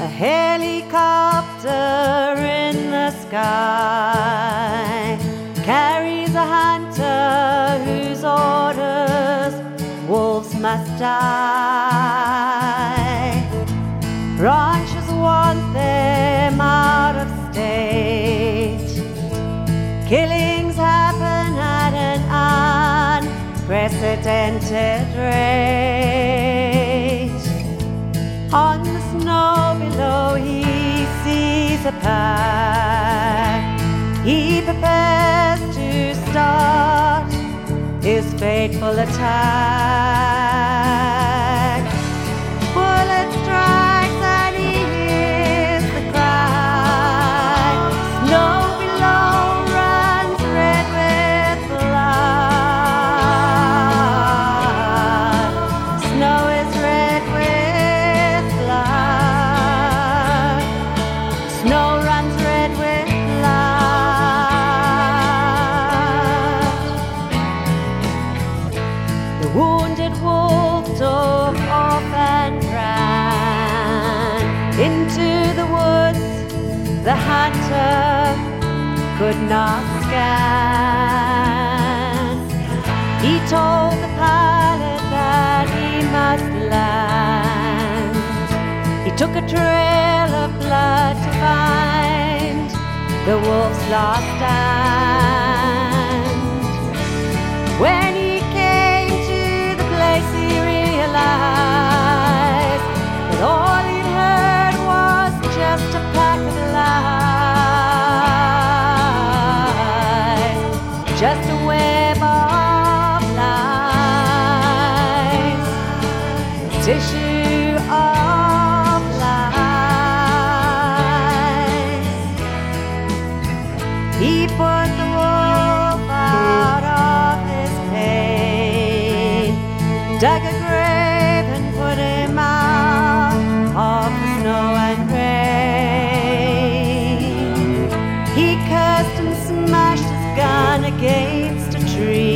A helicopter in the sky carries a hunter whose orders wolves must die. Ranchers want them out of state. Killings happen at an unprecedented rate. On the snow below he sees a pack. He prepares to start his fateful attack. Bullet strikes and he hears the cry. Snow below runs red with blood. Snow is red with blood. Snow runs red with blood. The wounded wolf took off and ran into the woods the hunter could not scan. He told the pilot that he must land. He took a trail of blood to find the wolf's last stand. When he came to the place he realized that all he'd heard was just a pack of lies, just a web of lies, tissue of lies. He put the wolf out of his pain, dug a grave and put him out of the snow and rain. He cursed and smashed his gun against a tree.